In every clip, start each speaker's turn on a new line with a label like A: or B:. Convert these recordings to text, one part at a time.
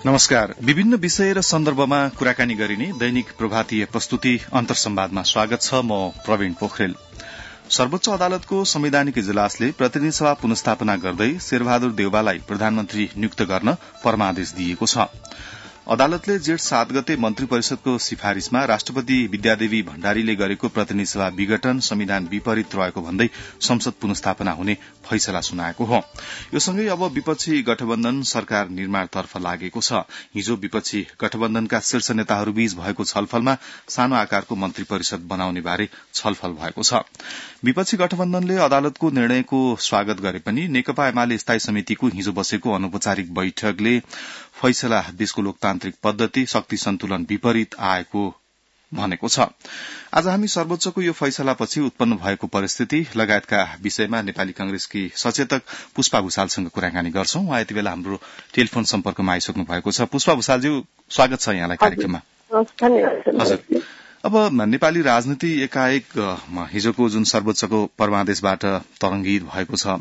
A: नमस्कार। विभिन्न विषय र सन्दर्भमा कुराकानी गरिने दैनिक प्रभातीय प्रस्तुति अन्तर्संवादमा स्वागत छ। म प्रवीण पोखरेल। सर्वोच्च अदालतको संवैधानिक इजलासले प्रतिनिधि सभा पुनस्थापना गर्दै शेरबहादुर देउवालाई प्रधानमन्त्री नियुक्त गर्न परमादेश दिएको छ। अदालतले जेठ 7 गते मन्त्री परिषदको सिफारिशमा राष्ट्रपति विद्यादेवी भण्डारीले गरेको प्रतिनिधि सभा विघटन संविधान विपरीत रहेको भन्दै संसद पुनस्थापना हुने फैसला सुनाएको हो। यो सँगै अब विपक्षी गठबन्धन सरकार निर्माणतर्फ लागेको छ। हिजो विपक्षी गठबन्धनका शीर्ष नेताहरूबीच भएको छलफलमा सानो आकारको मन्त्री परिषद बनाउने बारे छलफल भएको छ। विपक्षी गठबन्धनले अदालतको निर्णयको स्वागत गरे पनि नेकपा एमाले स्थायी समितिको हिजो बसेको अनौपचारिक बैठकले फैसला देशको लोकतान्त्रिक पद्धति शक्ति सन्तुलन विपरीत आएको भनेको छ। आज हामी सर्वोच्चको यो फैसलापछि उत्पन्न भएको परिस्थिति लगायतका विषयमा नेपाली कांग्रेसकी सचेतक पुष्पा भुषालसँग कुराकानी गर्छौं। उहाँ यति बेला हाम्रो टेलिफोन सम्पर्कमा आइसक्नु भएको छ। पुष्पा भुषालज्यू, स्वागत छ यहाँलाई कार्यक्रममा। हजुर, अब नेपाली राजनीति एकाएक हिजोको जुन सर्वोच्चको परमादेशबाट तरंगित भएको छ,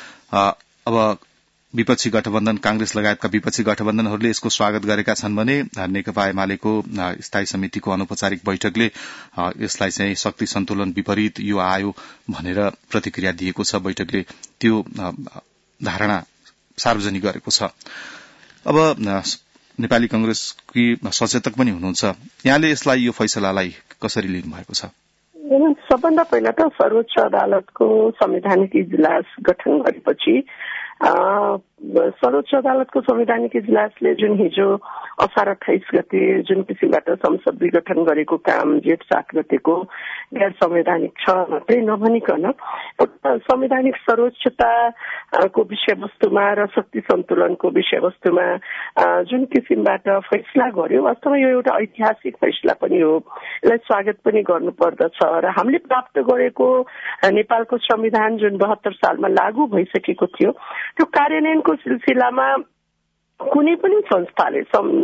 A: अब विपक्षी गठबन्धन कांग्रेस लगायतका विपक्षी गठबन्धनहरूले यसको स्वागत गरेका छन् भने नेकपा एमालेको स्थायी समितिको अनौपचारिक बैठकले यसलाई चाहिँ शक्ति सन्तुलन विपरीत यो आयो भनेर प्रतिक्रिया दिएको छ। बैठकले त्यो धारणा सार्वजनिक गरेको छ। अब नेपाली कांग्रेसकी सचेतक पनि हुनुहुन्छ, यहाँले यसलाई यो फैसलालाई कसरी लिनु भएको छ?
B: सबभन्दा पहिला त सर्वोच्च अदालतको संवैधानिक इजलास गठन गरेपछि सर्वोच्च अदालतको संवैधानिक इजलासले जुन हिजो असार 28 गते जुन किसिमबाट संसद विघटन गरेको काम जेठ 7 गतेको गैर संवैधानिक छ मात्रै नभनिकन संवैधानिक सर्वोच्चताको विषयवस्तुमा र शक्ति सन्तुलनको विषयवस्तुमा जुन किसिमबाट फैसला गर्यो, वास्तवमा यो एउटा ऐतिहासिक फैसला पनि हो। यसलाई स्वागत पनि गर्नुपर्दछ र हामीले प्राप्त गरेको नेपालको संविधान जुन 72 सालमा लागू भइसकेको थियो, त्यो कार्यान्वयनको सिलसिलामा कुनै पनि संस्थाले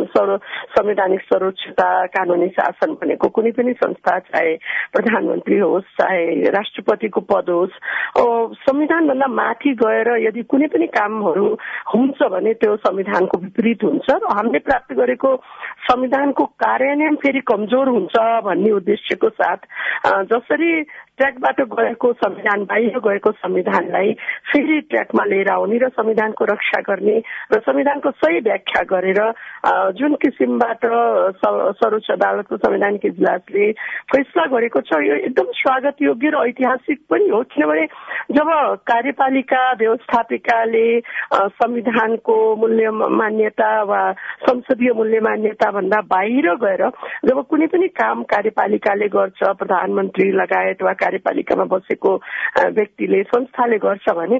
B: संवैधानिक सर्वोच्चता कानूनी शासन भनेको कुनै पनि संस्था, चाहे प्रधानमन्त्री होस् चाहे राष्ट्रपतिको पद होस्, संविधानभन्दा माथि गएर यदि कुनै पनि कामहरू हुन्छ भने त्यो संविधानको विपरीत हुन्छ र हामीले प्राप्त गरेको संविधानको कार्यान्वयन फेरि कमजोर हुन्छ भन्ने उद्देश्यको साथ जसरी ट्र्याकबाट गएको संविधान बाहिर गएको संविधानलाई फेरि ट्र्याकमा लिएर आउने र संविधानको रक्षा गर्ने र संविधानको सही व्याख्या गरेर जुन किसिमबाट सर्वोच्च अदालतको संवैधानिक इजलासले फैसला गरेको छ, यो एकदम स्वागत योग्य र ऐतिहासिक पनि हो। किनभने जब कार्यपालिका व्यवस्थापिकाले संविधानको मूल्य मान्यता वा संसदीय मूल्य मान्यता भन्दा बाहिर गएर जब कुनै पनि काम कार्यपालिकाले गर्छ, प्रधानमन्त्री लगायत वा कार्यपालिकामा बसेको व्यक्तिले संस्थाले गर्छ भने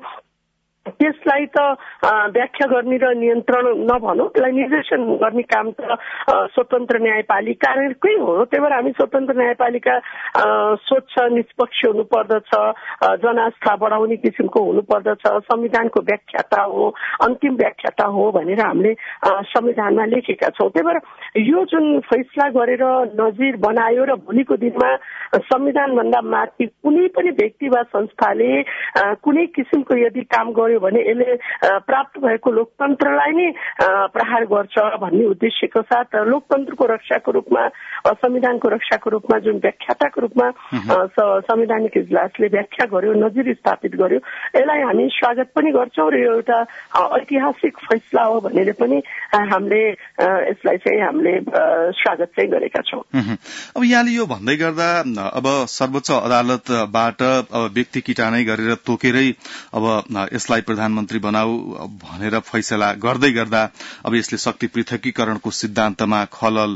B: त्यसलाई त व्याख्या गर्ने र नियन्त्रण नभनौं, त्यसलाई निर्देशन गर्ने काम त स्वतन्त्र न्यायपालिकाकै हो। त्यही भएर हामी स्वतन्त्र न्यायपालिका स्वच्छ निष्पक्ष हुनुपर्दछ, जनआस्था बढाउने किसिमको हुनुपर्दछ, संविधानको व्याख्याता हो, अन्तिम व्याख्याता हो भनेर हामीले संविधानमा लेखेका छौं। त्यही भएर यो जुन फैसला गरेर नजिर बनायो र भोलिको दिनमा संविधान भन्दा माथि कुनै पनि व्यक्ति वा संस्थाले कुनै किसिमको यदि काम गर्यो भने यसले प्राप्त भएको लोकतन्त्रलाई नै प्रहार गर्छ भन्ने उद्देश्यको साथ लोकतन्त्रको रक्षाको रूपमा संविधानको रक्षाको रूपमा जुन व्याख्याताको रूपमा संवैधानिक इजलासले व्याख्या गर्यो, नजिर स्थापित गर्यो, यसलाई हामी स्वागत पनि गर्छौं र यो एउटा ऐतिहासिक फैसला हो भनेर पनि हामीले यसलाई चाहिँ हामीले स्वागत चाहिँ गरेका छौं।
A: अब यहाँले यो भन्दै गर्दा अब सर्वोच्च अदालतबाट व्यक्ति किटानै गरेर तोकेरै अब यसलाई प्रधानमन्त्री बनाऊ भनेर फैसला गर्दै गर्दा अब यसले शक्ति पृथकीकरणको सिद्धान्तमा खलल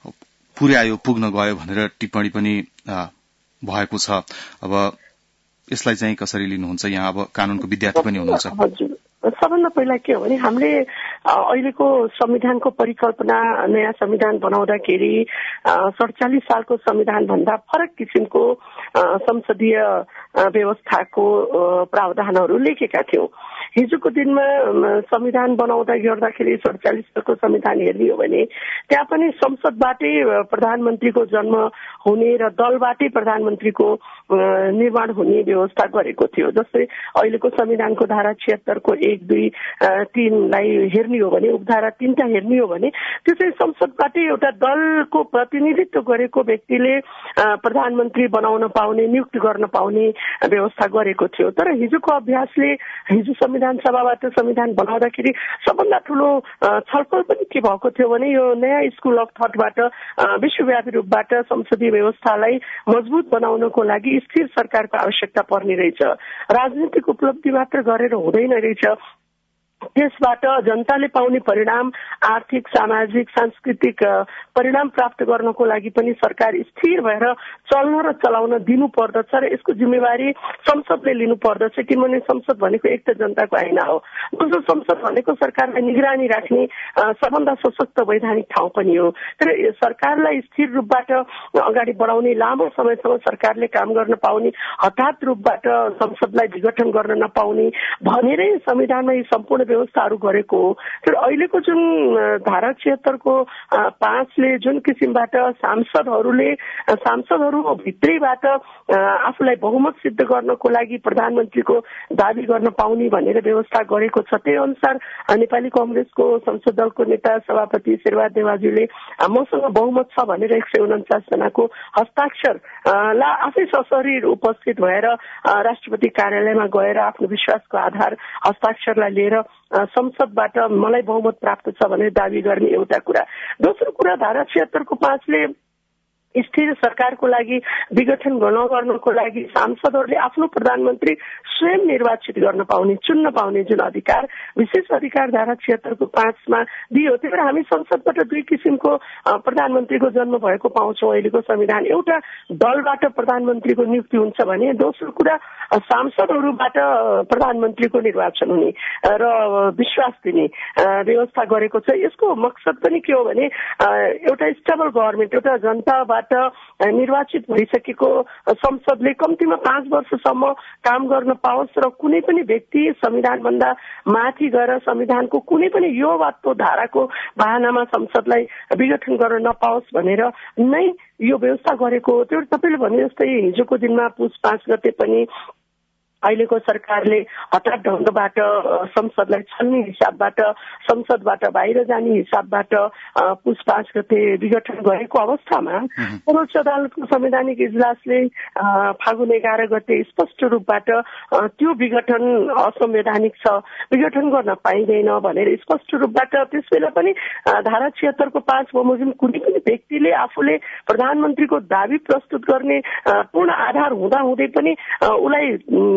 A: पुग्न गयो भनेर टिप्पणी पनि भएको छ। अब यसलाई चाहिँ कसरी लिनुहुन्छ? यहाँ अब कानूनको विद्यार्थी पनि हुनुहुन्छ।
B: हजुर, सबभन्दा पहिला के हो भने हामीले अहिलेको संविधानको परिकल्पना नयाँ संविधान बनाउँदाखेरि 47 सालको संविधान भन्दा फरक किसिमको संसदीय व्यवस्थाको प्रावधानहरू लेखेका थियौं। हिजोको दिनमा संविधान बनाउँदा गर्दाखेरि 47 को संविधान हेर्ने हो भने त्यहाँ पनि संसदबाटै प्रधानमन्त्रीको जन्म हुने र दलबाटै प्रधानमन्त्रीको निर्माण हुने व्यवस्था गरेको थियो। जस्तै अहिलेको संविधानको धारा 76 को 1, 2, 3 लाई हेर्ने हो भने, उपधारा 3 टा हेर्ने हो भने त्यो चाहिँ संसदबाटै एउटा दलको प्रतिनिधित्व गरेको व्यक्तिले प्रधानमन्त्री बनाउन पाउने, नियुक्त गर्न पाउने व्यवस्था गरेको थियो। तर हिजोको अभ्यासले हिजो संविधान सभाबाट संविधान बनाउँदाखेरि सबभन्दा ठूलो छलफल पनि के भएको थियो भने यो नयाँ स्कुल अफ थटबाट विश्वव्यापी रूपबाट संसदीय व्यवस्थालाई मजबुत बनाउनको लागि स्थिर सरकारको आवश्यकता पर्ने रहेछ। राजनीतिक उपलब्धि मात्र गरेर हुँदैन रहेछ, त्यसबाट जनताले पाउने परिणाम, आर्थिक, सामाजिक, सांस्कृतिक परिणाम प्राप्त गर्नको लागि पनि सरकार स्थिर भएर चल्न र चलाउन दिनु पर्दछ र यसको जिम्मेवारी संसदले लिनु पर्दछ। किनभने संसद भनेको एक त जनताको ऐना हो, दोस्रो संसद भनेको सरकारलाई निगरानी राख्ने सबभन्दा सशक्त वैधानिक ठाउँ पनि हो। तर सरकारलाई स्थिर रूपबाट अगाडि बढाउने, लामो समयसम्म सरकारले काम गर्न पाउने, हठात रूपबाट संसदलाई विघटन गर्न नपाउने भनेरै संविधानमा यी सम्पूर्ण व्यवस्थाहरू गरेको हो। तर अहिलेको जुन धारा 76 को 5 ले जुन किसिमबाट सांसदहरू भित्रैबाट आफूलाई बहुमत सिद्ध गर्नको लागि प्रधानमन्त्रीको दावी गर्न पाउने भनेर व्यवस्था गरेको छ, त्यही अनुसार नेपाली कांग्रेसको संसद दलको नेता सभापति शेरबहादुर देवाज्यूले मसँग बहुमत छ भनेर 149 जनाको हस्ताक्षर ला आफै सशरीर उपस्थित भएर राष्ट्रपति कार्यालयमा गएर आफ्नो विश्वासको आधार हस्ताक्षरलाई लिएर संसदबाट मलाई बहुमत प्राप्त छ भनेर दावी गर्ने एउटा कुरा। दोस्रो कुरा, धारा 76 को 5 ले स्थिर सरकारको लागि विघटन गर्नको लागि सांसदहरूले आफ्नो प्रधानमन्त्री स्वयं निर्वाचित गर्न पाउने, चुन्न पाउने जुन अधिकार, विशेष अधिकार धारा 76 को 5 मा दियो। त्यही भएर हामी संसदबाट दुई किसिमको प्रधानमन्त्रीको जन्म भएको पाउँछौँ अहिलेको संविधान। एउटा दलबाट प्रधानमन्त्रीको नियुक्ति हुन्छ भने दोस्रो कुरा सांसदहरूबाट प्रधानमन्त्रीको निर्वाचन हुने र विश्वास दिने व्यवस्था गरेको छ। यसको मकसद पनि के हो भने एउटा स्टेबल गभर्नमेन्ट, एउटा जनताबाट निर्वाचित भइसकेको संसदले कम्तीमा 5 वर्षसम्म काम गर्न पाओस् र कुनै पनि व्यक्ति संविधानभन्दा माथि गएर संविधानको कुनै पनि यो वा त्यो धाराको बहानामा संसदलाई विघटन गर्न नपाओस् भनेर नै यो व्यवस्था गरेको हो। त्यो तपाईले भने जस्तै हिजोको दिनमा पुस 5 गते पनि अहिलेको सरकारले हठात ढंगबाट संसदलाई छल्ने हिसाबबाट, संसदबाट बाहिर जाने हिसाबबाट पुस 5 गते विघटन गरेको अवस्थामा सर्वोच्च अदालतको संवैधानिक इजलासले फागुन 11 गते स्पष्ट रूपबाट त्यो विघटन असंवैधानिक छ, विघटन गर्न पाइँदैन भनेर स्पष्ट रूपबाट त्यसबेला पनि धारा 76 को 5 बमोजिम कुनै पनि व्यक्तिले आफूले प्रधानमन्त्रीको दावी प्रस्तुत गर्ने पूर्ण आधार हुँदाहुँदै पनि उलाई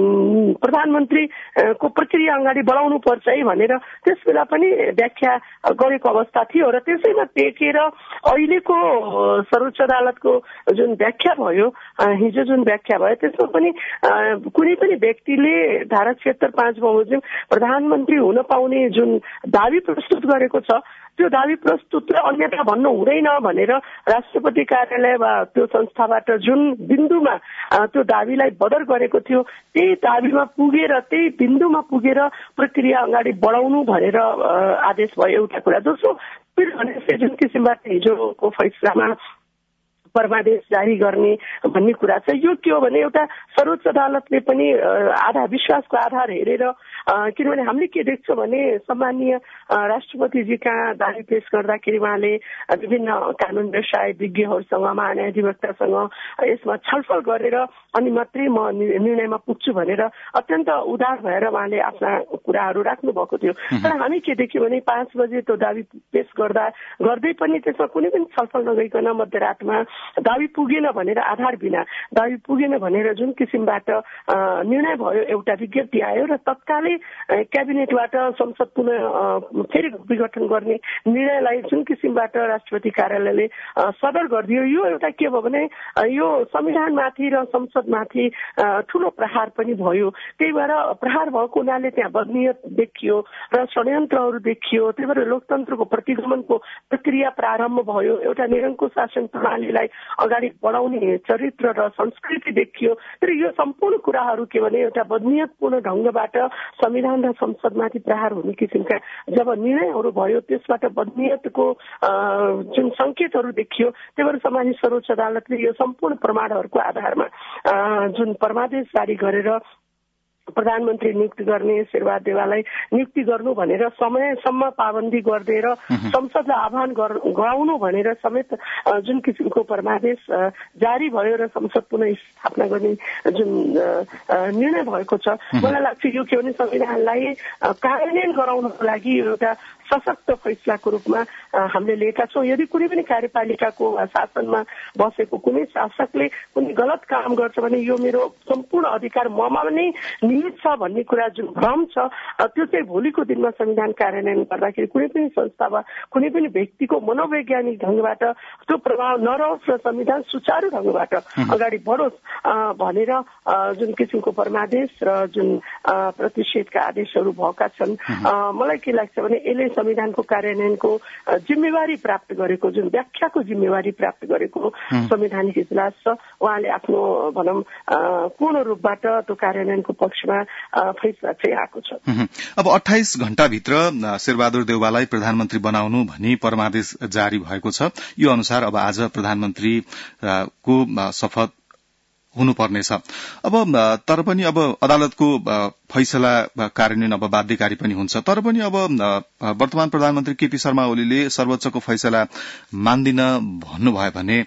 B: प्रधानमन्त्रीको प्रक्रिया अगाडि बढाउनु पर्छ है भनेर त्यसबेला पनि व्याख्या गरेको अवस्था थियो र त्यसैमा टेकेर अहिलेको सर्वोच्च अदालतको जुन व्याख्या भयो, हिजो जुन व्याख्या भयो त्यसमा पनि कुनै पनि व्यक्तिले धारा 76 5 बमोजिम प्रधानमन्त्री हुन पाउने जुन दावी प्रस्तुत गरेको छ त्यो दावी प्रस्तुतलाई अन्यथा भन्नु हुँदैन भनेर राष्ट्रपति कार्यालय वा त्यो संस्थाबाट जुन बिन्दुमा त्यो दावीलाई बदर गरेको थियो त्यही दावीमा पुगेर, त्यही बिन्दुमा पुगेर प्रक्रिया अगाडि बढाउनु भनेर आदेश भयो एउटा कुरा। दोस्रो भने जुन किसिमबाट हिजोको फैसलामा परमादेश जारी गर्ने भन्ने कुरा छ, यो के हो भने एउटा सर्वोच्च अदालतले पनि विश्वासको आधार हेरेर, किनभने हामीले के देख्छौँ भने सम्माननीय राष्ट्रपतिजी कहाँ दावी पेश गर्दाखेरि उहाँले विभिन्न कानून व्यवसाय विज्ञहरूसँग, महान्यायाधिवक्तासँग यसमा छलफल गरेर अनि मात्रै म निर्णयमा पुग्छु भनेर अत्यन्त उदार भएर उहाँले आफ्ना कुराहरू राख्नु भएको थियो। तर हामी के देख्यौँ भने 5 बजे त्यो दावी पेश गर्दै पनि त्यसमा कुनै पनि छलफल नगइकन मध्यरातमा दावी पुगेन भनेर, आधार बिना दावी पुगेन भनेर जुन किसिमबाट निर्णय भयो, एउटा विज्ञप्ति आयो र तत्कालै क्याबिनेटबाट संसद पुनः फेरि विघटन गर्ने निर्णयलाई जुन किसिमबाट राष्ट्रपति कार्यालयले सदर गरिदियो, यो एउटा के भयो भने यो संविधानमाथि र संसदमाथि ठूलो प्रहार पनि भयो। त्यही भएर प्रहार भएको हुनाले त्यहाँ बदनियत देखियो र षड्यन्त्रहरू देखियो। त्यही भएर लोकतन्त्रको प्रतिगमनको प्रक्रिया प्रारम्भ भयो। एउटा निरङ्कुश शासन प्रणालीलाई अगाडि बढाउने चरित्र र संस्कृति देखियो। तर यो सम्पूर्ण कुराहरू के भने एउटा बदनियतपूर्ण ढंगबाट संविधान र संसदमाथि प्रहार हुने किसिमका जब निर्णयहरू भयो त्यसबाट बदनियतको जुन संकेतहरू देखियो। त्यही भएर सम्मानित सर्वोच्च अदालतले यो सम्पूर्ण प्रमाणहरूको आधारमा जुन परमादेश जारी गरेर प्रधानमन्त्री नियुक्ति गर्ने शेरबहादुर देउवालाई नियुक्ति गर्नु भनेर समयसम्म पाबन्दी गरिदिएर संसदलाई आह्वान गराउनु भनेर समेत जुन किसिमको परमादेश जारी भयो र संसद पुनः स्थापना गर्ने जुन निर्णय भएको छ, मलाई लाग्छ यो के भने संविधानलाई कार्यान्वयन गराउनको लागि एउटा सशक्त फैसलाको रूपमा हामीले लिएका छौँ। यदि कुनै पनि कार्यपालिकाको शासनमा बसेको कुनै शासकले कुनै गलत काम गर्छ भने यो मेरो सम्पूर्ण अधिकार ममा नै निहित छ भन्ने कुरा जुन भ्रम छ त्यो चाहिँ भोलिको दिनमा संविधान कार्यान्वयन गर्दाखेरि कुनै पनि संस्था वा कुनै पनि व्यक्तिको मनोवैज्ञानिक ढंगबाट त्यो प्रभाव नरहोस् र संविधान सुचारू ढंगबाट अगाडि बढोस् भनेर जुन किसिमको परमादेश र जुन प्रतिषेधका आदेशहरू भएका छन्, मलाई के लाग्छ भने यसले संविधानको कार्यान्वयनको जिम्मेवारी प्राप्त गरेको, जुन व्याख्याको जिम्मेवारी प्राप्त गरेको संवैधानिक इजलास छ उहाँले आफ्नो भनौं पूर्ण रूपबाट त्यो कार्यान्वयनको पक्षमा फैसला चाहिँ आएको छ।
A: अब 28 घण्टाभित्र शेरबहादुर देउवालाई प्रधानमन्त्री बनाउनु भनी परमादेश जारी भएको छ। यो अनुसार अब आज प्रधानमन्त्री को शपथ हुनुपर्नेछ। अब तर पनि अब अदालतको फैसला कार्यान्वयन अब बाध्यकारी पनि हुन्छ। तर पनि अब वर्तमान प्रधानमन्त्री केपी शर्मा ओलीले सर्वोच्चको फैसला मान्दिन भन्नुभयो भने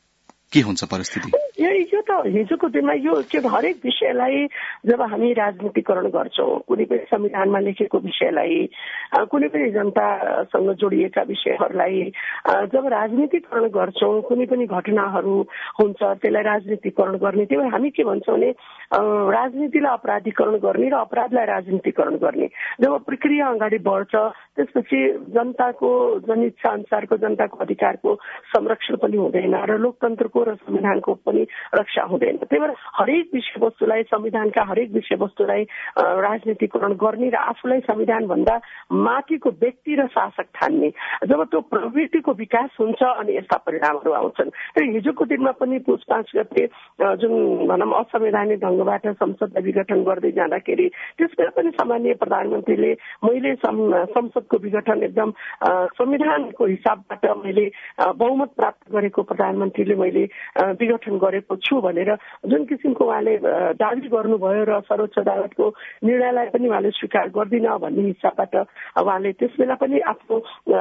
A: के हुन्छ परिस्थिति?
B: यो त हिजोको दिनमा यो के हरेक विषयलाई जब हामी राजनीतिकरण गर्छौं, कुनै पनि संविधानमा लेखेको विषयलाई, कुनै पनि जनतासँग जोडिएका विषयहरूलाई जब राजनीतिकरण गर्छौं, कुनै पनि घटनाहरू हुन्छ त्यसलाई राजनीतिकरण गर्ने, त्यही भएर हामी के भन्छौं भने राजनीतिलाई अपराधीकरण गर्ने र अपराधलाई राजनीतिकरण गर्ने। जब प्रक्रिया अगाडि बढ्छ त्यसपछि जनताको जनिच्छा अनुसारको जनताको अधिकारको संरक्षण पनि हुँदैन र लोकतन्त्रको र संविधानको पनि रक्षा हुँदैन। त्यही भएर हरेक विषयवस्तुलाई, संविधानका हरेक विषयवस्तुलाई राजनीतिकरण गर्ने र आफूलाई संविधान भन्दा माथिको व्यक्ति र शासक ठान्ने, जब त्यो प्रवृत्तिको विकास हुन्छ अनि यस्ता परिणामहरू आउँछन्। र हिजोको दिनमा पनि पुस 5 गते जुन भनौं असंवैधानिक ढंगबाट संसदलाई विघटन गर्दै जाँदाखेरि त्यसबेला पनि सामान्य प्रधानमन्त्रीले मैले संसदको विघटन एकदम संविधानको हिसाबबाट मैले बहुमत प्राप्त गरेको प्रधानमन्त्रीले मैले विघटन गरेको छु भनेर जुन किसिमको उहाँले दावी गर्नुभयो र सर्वोच्च अदालतको निर्णयलाई पनि उहाँले स्वीकार गर्दिन भन्ने हिसाबबाट उहाँले त्यसबेला पनि आफ्नो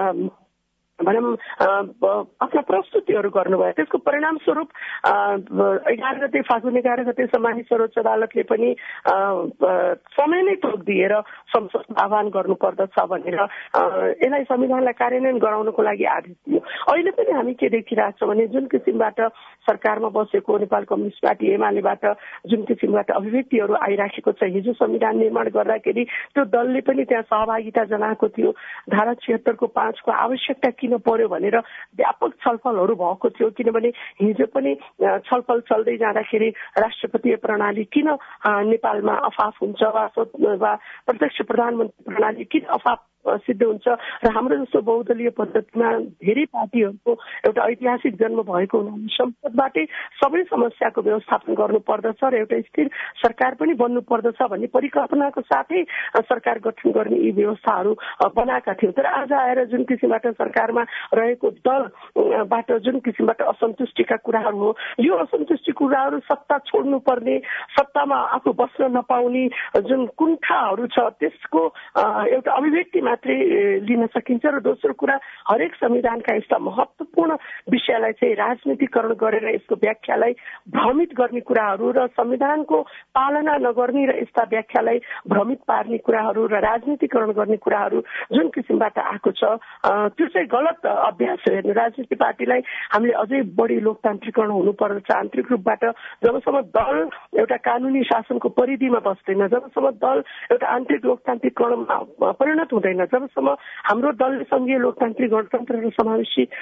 B: भनौं आफ्ना प्रस्तुतिहरू गर्नुभयो। त्यसको परिणाम स्वरूप 11 गते फागुन 11 गते सम्मानित सर्वोच्च अदालतले पनि समय नै तोक दिएर संसद आह्वान गर्नुपर्दछ भनेर यसलाई संविधानलाई कार्यान्वयन गराउनको लागि आदेश दियो। अहिले पनि हामी के देखिरहेछौँ भने जुन किसिमबाट सरकारमा बसेको नेपाल कम्युनिस्ट पार्टी एमालेबाट जुन किसिमबाट अभिव्यक्तिहरू आइराखेको छ, हिजो संविधान निर्माण गर्दाखेरि त्यो दलले पनि त्यहाँ सहभागिता जनाएको थियो। धारा 76 को 5 को आवश्यकता किन पर्यो भनेर व्यापक छलफलहरू भएको थियो, किनभने हिजो पनि छलफल चल्दै जाँदाखेरि राष्ट्रपतीय प्रणाली किन नेपालमा अफाफ हुन्छ वा प्रत्यक्ष प्रधानमन्त्री प्रणाली किन अफाफ सिद्ध हुन्छ र हाम्रो जस्तो बहुदलीय पद्धतिमा धेरै पार्टीहरूको एउटा ऐतिहासिक जन्म भएको हुनाले संसदबाटै सबै समस्याको व्यवस्थापन गर्नुपर्दछ र एउटा स्थिर सरकार पनि बन्नु पर्दछ भन्ने परिकल्पनाको साथै सरकार गठन गर्ने यी व्यवस्थाहरू बनाएका थियौँ। तर आज आएर जुन किसिमबाट सरकारमा रहेको दलबाट जुन किसिमबाट असन्तुष्टिका कुराहरू हो, यो असन्तुष्टि कुराहरू सत्ता छोड्नुपर्ने, सत्तामा आफू बस्न नपाउने जुन कुण्ठाहरू छ त्यसको एउटा अभिव्यक्ति मात्रै लिन सकिन्छ। र दोस्रो कुरा, हरेक संविधानका यस्ता महत्वपूर्ण विषयलाई चाहिँ राजनीतिकरण गरेर यसको व्याख्यालाई भ्रमित गर्ने कुराहरू र संविधानको पालना नगर्ने र यस्ता व्याख्यालाई भ्रमित पार्ने कुराहरू र राजनीतिकरण गर्ने कुराहरू जुन किसिमबाट आएको छ त्यो चाहिँ गलत अभ्यास हो। हेर्नु, राजनीति पार्टीलाई हामीले अझै बढी लोकतान्त्रिकरण हुनुपर्दछ। आन्तरिक रूपबाट जबसम्म दल एउटा कानूनी शासनको परिधिमा बस्दैन, जबसम्म दल एउटा आन्तरिक लोकतान्त्रिकरणमा परिणत हुँदैन, जबसम्म हाम्रो दलले संघीय लोकतान्त्रिक गणतन्त्र र समावेशी लोकतन्त्र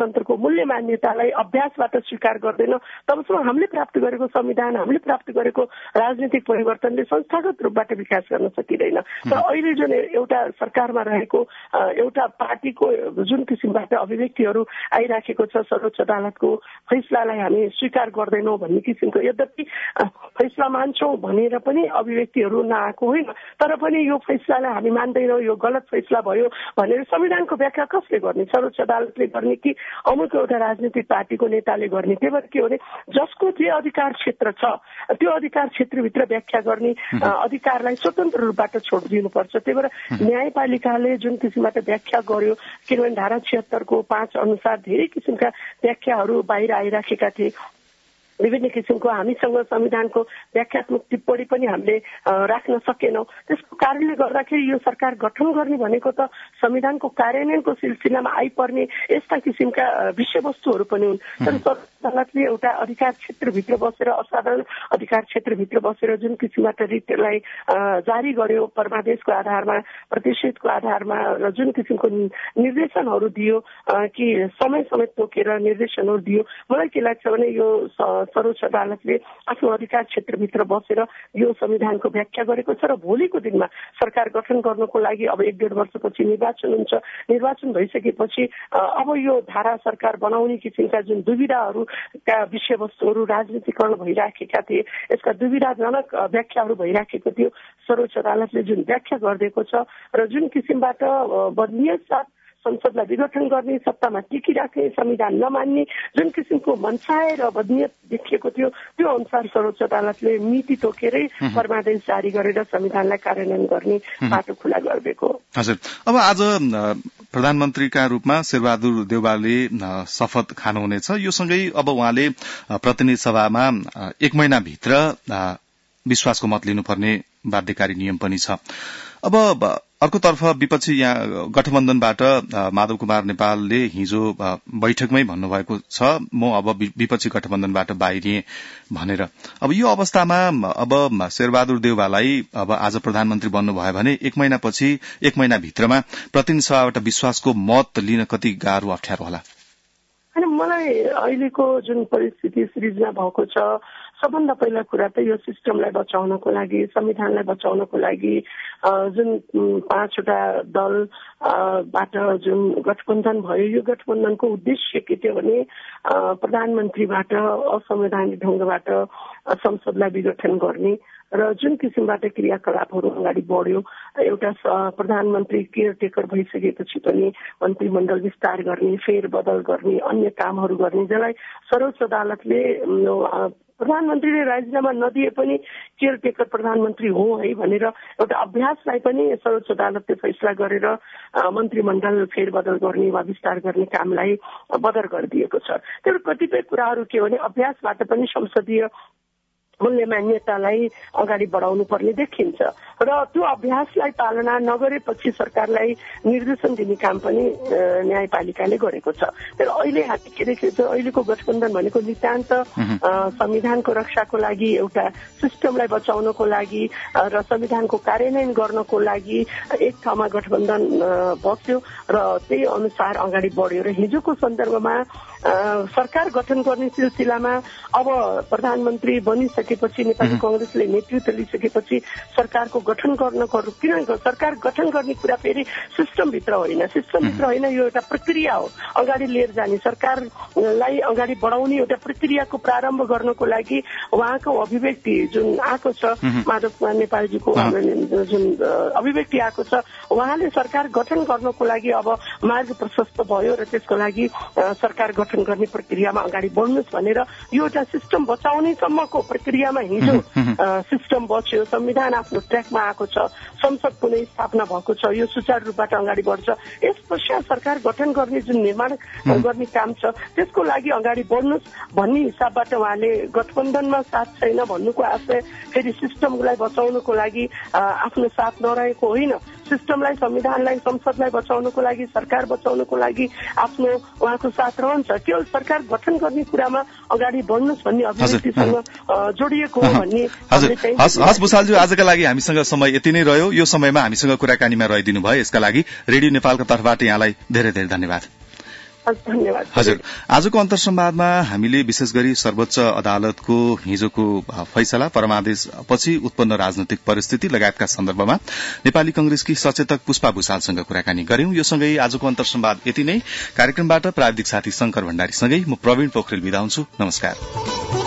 B: लोकतन्त्रको मूल्य मान्यतालाई अभ्यासबाट स्वीकार गर्दैन तबसम्म हामीले प्राप्त गरेको संविधान, हामीले प्राप्त गरेको राजनीतिक परिवर्तनले संस्थागत रूपबाट विकास गर्न सकिँदैन। तर अहिले जुन एउटा सरकारमा रहेको एउटा पार्टीको जुन किसिमबाट अभिव्यक्तिहरू आइराखेको छ, सर्वोच्च अदालतको फैसलालाई हामी स्वीकार गर्दैनौँ भन्ने किसिमको, यद्यपि फैसला मान्छौँ भनेर पनि अभिव्यक्तिहरू नआएको होइन, तर पनि यो फैसलालाई हामी मान्दैनौँ, यो गलत फैसला भयो भनेर संविधानको व्याख्या कसले गर्ने? सर्वोच्च अदालतले गर्ने कि अमुक एउटा राजनीतिक पार्टीको नेताले गर्ने? त्यही भएर के हो भने जसको जे अधिकार क्षेत्र छ त्यो अधिकार क्षेत्रभित्र व्याख्या गर्ने अधिकारलाई स्वतन्त्र रूपबाट छोड दिनुपर्छ। त्यही भएर न्यायपालिकाले जुन किसिमबाट व्याख्या गर्यो, किनभने धारा 76 को 5 अनुसार धेरै किसिमका व्याख्याहरू बाहिर आइराखेका थिए, विभिन्न किसिमको हामीसँग संविधानको व्याख्यात्मक टिप्पणी पनि हामीले राख्न सकेनौं। त्यसको कारणले गर्दाखेरि यो सरकार गठन गर्ने भनेको त संविधानको कार्यान्वयनको सिलसिलामा आइपर्ने यस्ता किसिमका विषयवस्तुहरू पनि हुन्। तर सर्वोच्च अदालतले एउटा अधिकार क्षेत्रभित्र बसेर, असाधारण अधिकार क्षेत्रभित्र बसेर जुन किसिमबाट रिटलाई जारी गर्यो, परमादेशको आधारमा, प्रतिषेधको आधारमा र जुन किसिमको निर्देशनहरू दियो कि समय समेत तोकेर निर्देशनहरू दियो, मलाई के लाग्छ भने यो सर्वोच्च अदालतले आफ्नो अधिकार क्षेत्रभित्र बसेर यो संविधानको व्याख्या गरेको छ र भोलिको दिनमा सरकार गठन गर्नको लागि अब 1-1.5 वर्षपछि निर्वाचन हुन्छ। निर्वाचन भइसकेपछि अब यो धारा सरकार बनाउने किसिमका जुन दुविधाहरूका विषयवस्तुहरू राजनीतिकरण भइराखेका थिए, यसका दुविधाजनक व्याख्याहरू भइराखेको थियो, सर्वोच्च अदालतले जुन व्याख्या गरिदिएको छ र जुन किसिमबाट बदनियत साथ संसदलाई विघटन गर्ने, सत्तामा टिकिराख्ने, संविधान नमान्ने जुन किसिमको मनसाय र बदनियत देखिएको थियो, त्यो अनुसार सर्वोच्च अदालतले मिति तोकेरै परमादेश जारी गरेर संविधानलाई कार्यान्वयन गर्ने बाटो खुला गरिदिएको।
A: हजुर, अब आज प्रधानमन्त्रीका रूपमा शेरबहादुर देउवाले शपथ खानुहुनेछ। यो सँगै अब उहाँले प्रतिनिधि सभामा 1 महिनाभित्र विश्वासको मत लिनुपर्ने बाध्यकारी नियम पनि छ। अब अर्कोतर्फ विपक्षी यहाँ गठबन्धनबाट माधव कुमार नेपालले हिजो बैठकमै भन्नुभएको छ, म अब विपक्षी गठबन्धनबाट बाहिरिए भनेर। अब यो अवस्थामा अब शेरबहादुर देउवालाई अब आज प्रधानमन्त्री बन्नुभयो भने 1 महिनापछि 1 महिनाभित्रमा प्रतिनिधि सभाबाट विश्वासको मत लिन कति गाह्रो अप्ठ्यारो होला?
B: मलाई अहिलेको जुन परिस्थिति सृजना भएको छ, सबभन्दा पहिला कुरा त यो सिस्टमलाई बचाउनको लागि, संविधानलाई बचाउनको लागि जुन 5वटा दलबाट जुन गठबन्धन भयो, यो गठबन्धनको उद्देश्य के थियो भने प्रधानमन्त्रीबाट असंवैधानिक ढंगबाट संसदलाई विघटन गर्ने र जुन किसिमबाट क्रियाकलापहरू अगाडि बढ्यो, एउटा प्रधानमन्त्री केयरटेकर भइसकेपछि पनि मन्त्रीमण्डल विस्तार गर्ने, फेरबदल गर्ने, अन्य कामहरू गर्ने, जसलाई सर्वोच्च अदालतले प्रधानमन्त्रीले राजीनामा नदिए पनि केयरटेकर प्रधानमन्त्री हो है भनेर एउटा अभ्यासलाई पनि सर्वोच्च अदालतले फैसला गरेर मन्त्रीमण्डल फेरबदल गर्ने वा विस्तार गर्ने कामलाई बदर गरिदिएको छ। तर कतिपय कुराहरू के भने अभ्यासबाट पनि संसदीय मूल्य मान्यतालाई अगाडि बढाउनु पर्ने देखिन्छ र त्यो अभ्यासलाई पालना नगरेपछि सरकारलाई निर्देशन दिने काम पनि न्यायपालिकाले गरेको छ। तर अहिले हामी के देखेको छ, अहिलेको गठबन्धन भनेको नितान्त संविधानको रक्षाको लागि, एउटा सिस्टमलाई बचाउनको लागि र संविधानको कार्यान्वयन गर्नको लागि एक ठाउँमा गठबन्धन बस्यो र त्यही अनुसार अगाडि बढ्यो र हिजोको सन्दर्भमा सरकार गठन गर्ने सिलसिलामा अब प्रधानमन्त्री बनिसकेपछि, नेपाली कांग्रेसले नेतृत्व लिइसकेपछि सरकारको गठन गर्नको, किनभने सरकार गठन गर्ने कुरा फेरि सिस्टमभित्र होइन, सिस्टमभित्र होइन, यो एउटा प्रक्रिया हो, अगाडि लिएर जाने, सरकारलाई अगाडि बढाउने एउटा प्रक्रियाको प्रारम्भ गर्नको लागि उहाँको अभिव्यक्ति जुन आएको छ, माधव कुमार नेपालजीको जुन अभिव्यक्ति आएको छ, उहाँले सरकार गठन गर्नको लागि अब मार्ग प्रशस्त भयो र त्यसको लागि सरकार गठन गर्ने प्रक्रियामा अगाडि बढ्नुहोस् भनेर यो एउटा सिस्टम बचाउने सम्मको प्रक्रियामा हिजो सिस्टम बच्यो, संविधान आफ्नो ट्र्याकमा आएको छ, संसद पुनः स्थापना भएको छ, यो सुचारू रूपबाट अगाडि बढ्छ। यस पश्चात सरकार गठन गर्ने जुन निर्माण गर्ने काम छ त्यसको लागि अगाडि बढ्नुहोस् भन्ने हिसाबबाट उहाँले गठबन्धनमा साथ छैन भन्नुको आशय फेरि सिस्टमलाई बचाउनको लागि आफ्नो साथ नरहेको होइन, सिस्टमलाई, संविधानलाई, संसदलाई बचाउनको लागि, सरकार बचाउनको लागि आफ्नो उहाँको साथ रहन्छ। केवल सरकार गठन गर्ने कुरामा अगाडि बढ्नुहोस् भन्ने अभिव्यक्तिसँग जोडिएको हो भन्ने।
A: हस् भुषालज्यू, आजका लागि हामीसँग समय यति नै रह्यो। यो समयमा हामीसँग कुराकानीमा रहिदिनु भयो, यसका लागि रेडियो नेपालको तर्फबाट यहाँलाई धेरै धेरै धन्यवाद।
B: धन्यवाद।
A: हजुर, आजको अन्तर्संवादमा हामीले विशेष गरी सर्वोच्च अदालतको हिजोको फैसला, परमादेश पछि उत्पन्न राजनैतिक परिस्थिति लगायतका सन्दर्भमा नेपाली कंग्रेसकी सचेतक पुष्पा भूषालसँग कुराकानी गर्यौं। यो सँगै आजको अन्तर्संवाद यति नै। कार्यक्रमबाट प्राविधिक साथी शंकर भण्डारीसँगै म प्रवीण पोखरेल बिदा हुन्छु। नमस्कार।